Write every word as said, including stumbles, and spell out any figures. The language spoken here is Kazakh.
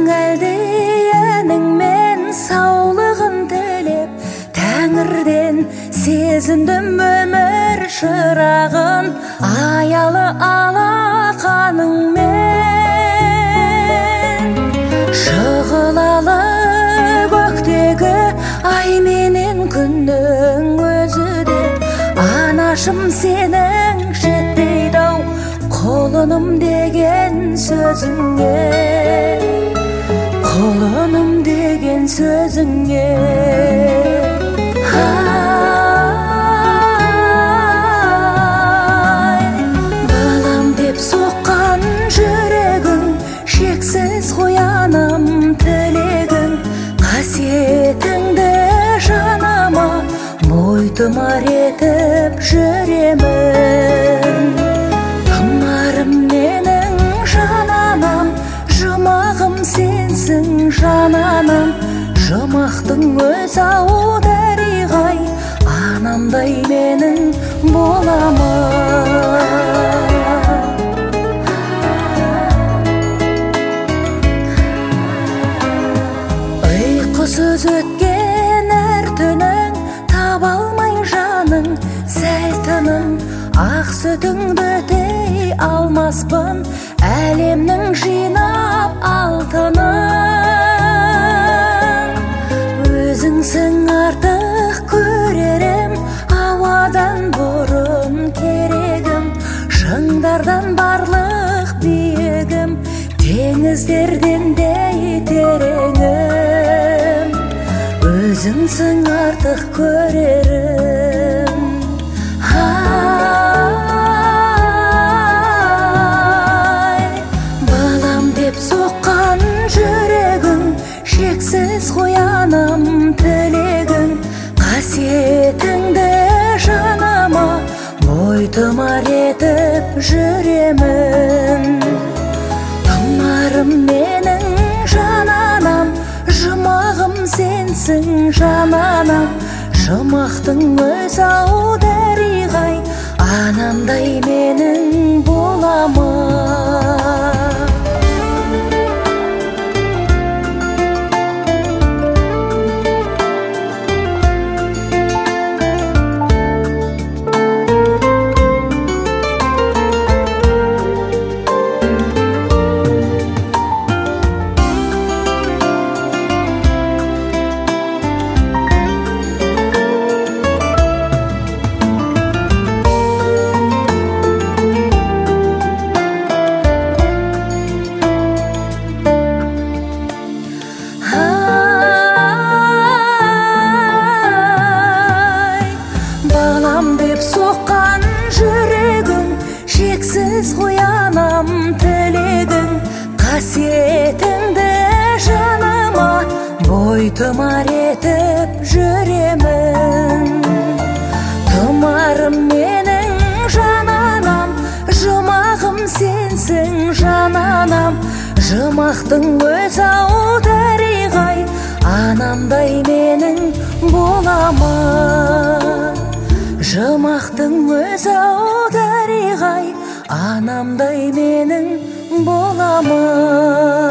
әлдейеніңмен саулығын тілеп, Тәңірден сезіндім өмір шырағын, аялы алақаныңмен. Шығылалы көктегі ай менен күннің өзі де, анашым сенің жетпейді-ау құлыным деген сөзіңе, құлыным деген сөзіңе. Ай, балам деп соққан жүрегің, шексіз қоянам тілегің, қасиетіңді жанама бойтұмар етіп жүремін. Тұмарым менің жананам, жұмағым сенсің жананам, жұмақтың өз аудариғай, анамдай менің боламын. Ұйқысыз өткен әр түнің, таба алмай жаның сәл тыным, ақ сүтіңді дей алмаспын, әлемнің жинап алтынын. Өзіңсің артық көрерім, ауадан бұрын керегім, шыңдардан барлық биігім, теңіздерден де тереңім. Өзіңсің артық көрерім. Ай, балам деп соққан жүрегің, шексіз қоянам тілегің, қасиетіңді жанама бойтұмар етіп жүремін. Тұмарым менің жананам, жұмағым сенсің жананам, жұмақтың өз аудариғай, анамдай менің боламын. Деп соққан жүрегің, шексіз қоянам тілегің, қасиетіңді жаныма бойтұмар етіп жүремін. Тұмарым менің жананам, жұмағым сенсің жананам, жұмақтың өз аудариғай, анамдай менің боламын. Жұмақтың өз аудариғай, анамдай менің боламын.